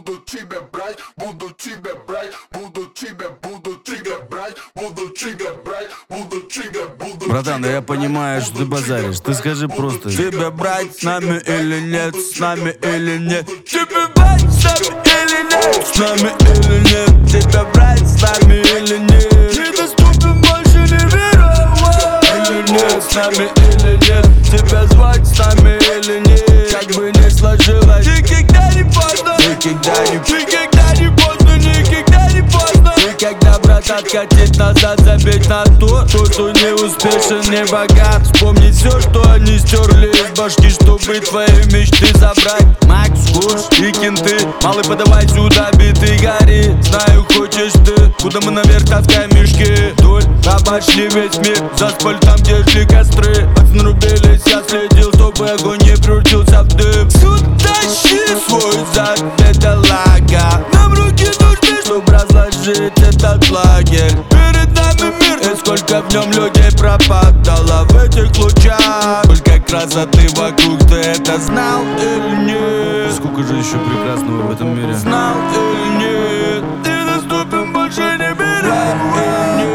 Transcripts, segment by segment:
буду тебя брать, буду тебя брать, буду тебя брать, буду тебя брать, буду тебя. Братан, да я понимаю, что ты базаришь. Ты скажи просто: тебя брать с нами или нет, с нами или нет? Тебя брать с нами или нет, с нами или нет? Тебя брать с нами или нет? Недоступен больше не мировой или нет, с нами или нет? Тебя звать с нами или нет? Как бы ни сложилось, никогда не поздно, никогда не поздно, никогда не поздно. Никогда, брат, откатить назад, забить на то, что не успешен, не богат. Вспомнить все, что они стерли из башки, чтобы твои мечты забрать. Макс, Курс и кенты, малый, подавай сюда, биты гори. Знаю, хочешь ты, куда мы наверх таскаем мешки. Вдоль обошли весь мир, заспали там, где жгли костры. Пацаны рубились, я следил, чтобы огонь не превратился в дым. Суд, тащи свой зад, это лага. Нам руки нужны, чтобы разложить этот лагерь. Перед нами мир, и сколько в нем людей пропадало в этих лучах. Сколько красоты вокруг, ты это знал или нет? Сколько же еще прекрасного в этом мире? Знал или нет? Ты доступен больше не мировой.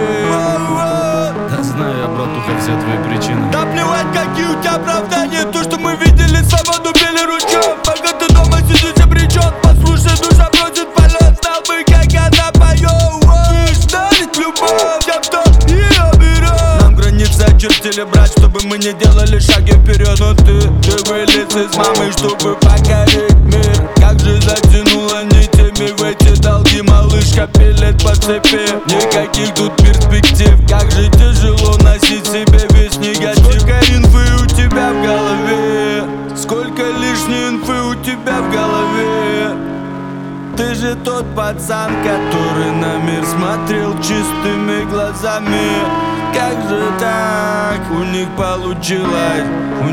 Да знаю я, братуха, все твои причины. Да плевать, какие у тебя оправдания. То, что мы видели, свободу били ручьем. Пока ты дома сидишь обречен, послушай, душа просит полет. Знал бы, как она поет. Лишь дарит любовь тем, кто ее берет. Нам границы очертили, брат, чтобы мы не делали шаги вперед. Но ты вылез из мамы, чтобы покорить мир. Как же затянуло нитями в эти долги, малышка пилит по цепи. Никаких тут перспектив, как же тяжело носить себе весь негатив. Сколько инфы у тебя в голове, сколько лишней инфы у тебя в голове. Ты же тот пацан, который на мир смотрел чистыми глазами. Как же так? У них получилось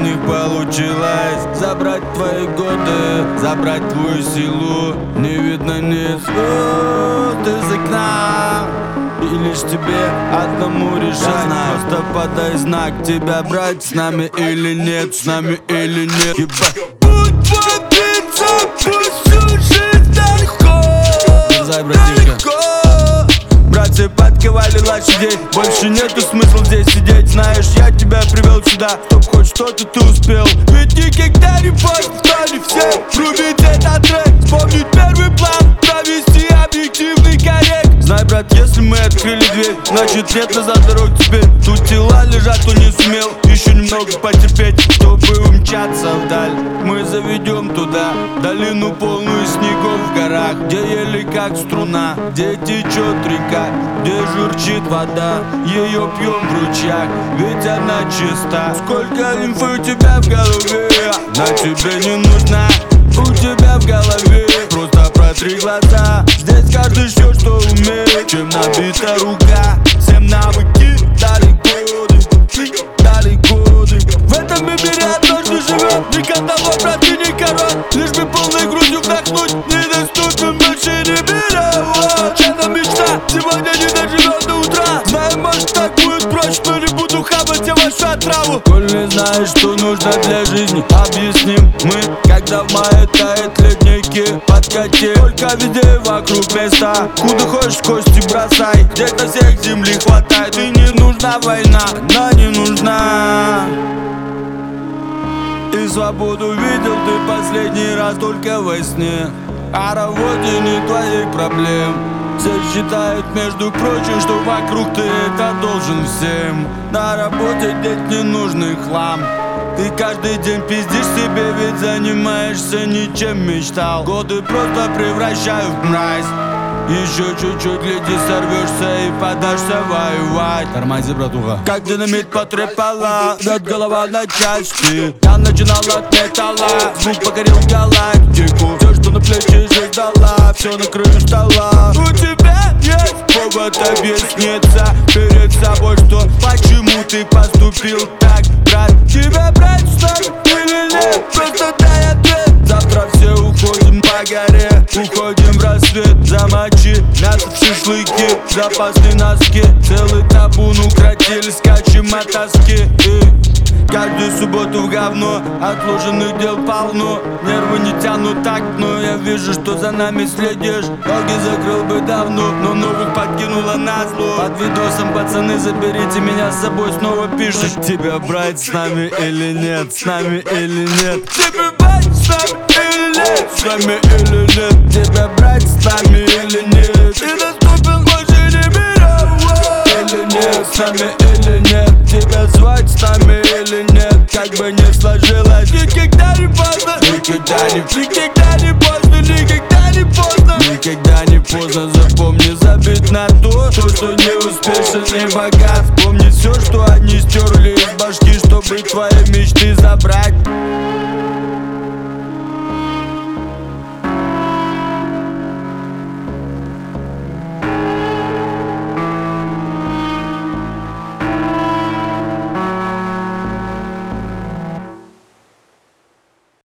забрать твои годы, забрать твою силу. Не видно ни звезд из окна, и лишь тебе одному решать. Просто подай знак, тебя брать с нами или нет, с нами или нет. Будь твой пицца, пусть всю жизнь далеко. Братья подковали лошадей, больше нету смысла здесь сидеть. Знаешь, я тебя привел сюда, чтоб хоть что-то ты успел. Ведь никогда не поздно, стали все врубить этот трек. Вспомнить первый план, провести объективный коррект. Знай, брат, если мы открыли дверь, значит нет назад дорог теперь. Тут тела лежат, кто не сумел еще немного потерпеть, чтобы умчаться вдаль. Мы заведем туда долину, полную снегов в горах, где ели как струна, где течет река, где журчит вода, ее пьем в ручьях, ведь она чиста. Сколько инфы у тебя в голове, на тебе не нужна. У тебя в голове просто протри глаза. Здесь каждый все, что умеет, чем набита рука. Всем навыки дали годы, дали годы. В этом мире однажды живет, ни одного брата, ни король. Лишь бы полной грудью вдохнуть, недоступен больше не мировой. Чья-то мечта сегодня не доживет до утра. Знаю, может так будет проще, но не буду хавать я вашу отраву. Коль не знаешь, что нужно для жизни, объясним мы. Когда в мае тает ледники, подкати. Только везде вокруг места, куда хочешь кости бросай. Здесь на всех земли хватает, и не нужна война, она не нужна. И свободу видел ты последний раз только во сне. А работе не твоих проблем. Все считают, между прочим, что вокруг ты это должен всем. На работе деть ненужный хлам. Ты каждый день пиздишь себе, ведь занимаешься ничем мечтал. Годы просто превращаю в мразь. Еще чуть-чуть, гляди, сорвешься и подашься воевать. Тормози, братуха. Как динамит потрепала, бьет голова на части. Я начинал от металла, звук покорил галактику. Все, что на плечи жизнь дала, все на краю стола. У тебя есть повод объясниться перед собой, что почему ты поступил так, брат. Тебя брать с нами или нет? Просто дай ответ. Завтра все уходим по горе. Уходим в рассвет, замочи мясо в шашлыки, запасные носки, целый табун укротили, скачем от тоски. Каждую субботу в говно, отложенных дел полно. Нервы не тянут так, но я вижу, что за нами следишь. Ноги закрыл бы давно, но новых подкинуло назло. Под видосом, пацаны, заберите меня с собой, снова пишет: тебя брать с нами или нет, с нами или нет. Тебя брать с нами или нет, с нами или нет. Тебя брать с нами или нет. Ты доступен больше не мировой или нет, с нами или нет. Тебя звать с нами или нет, как бы не сложилось. Никогда не поздно, никогда не поздно, никогда не поздно. Никогда не поздно, запомни, забить на то, что не успешен, не богат. Помни все, что они стерли из башки, чтобы твои мечты забрать.